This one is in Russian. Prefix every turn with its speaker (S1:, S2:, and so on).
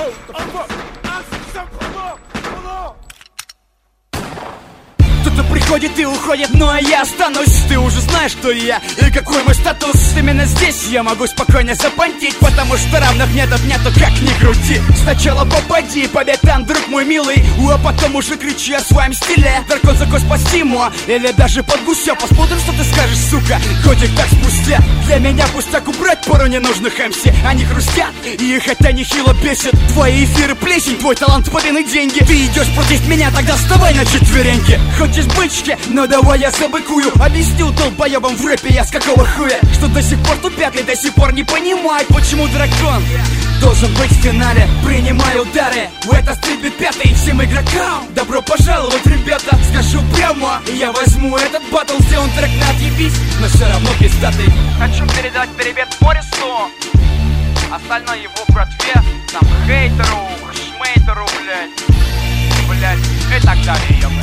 S1: Кто-то приходит и уходит, но я останусь. Ты уже знаешь, кто я и какой мой статус. Именно здесь я могу спокойно запонтить, потому что равных нету, как ни крути. Сначала попади, победь там, друг мой милый, а потом уже кричи о своем стиле. Дракон за кость спасимо, или даже под гуся. Посмотрим, что ты скажешь, сука, годик так спустя. Для меня пустяк убрать пару ненужных МС. Они хрустят, и хотя нехило бесит. Твои эфиры плесень, твой талант спален и деньги. Ты идешь против меня, тогда вставай на четвереньки. Хоть из бычки, но давай я забыкую. Объясню долбоебам в рэпе я с какого хуя, что до сих пор тупят и до сих пор не понимают, почему дракон должен быть в финале. Принимай удары, это стритбит 5 всем игрокам. Добро пожаловать, ребята, скажу прямо, я возьму этот баттл, сделан трек на отъебись, но все равно пиздатый.
S2: Хочу передать привет Морису, остальной его братве, там хейтеру, шмейтеру, блять, и так далее.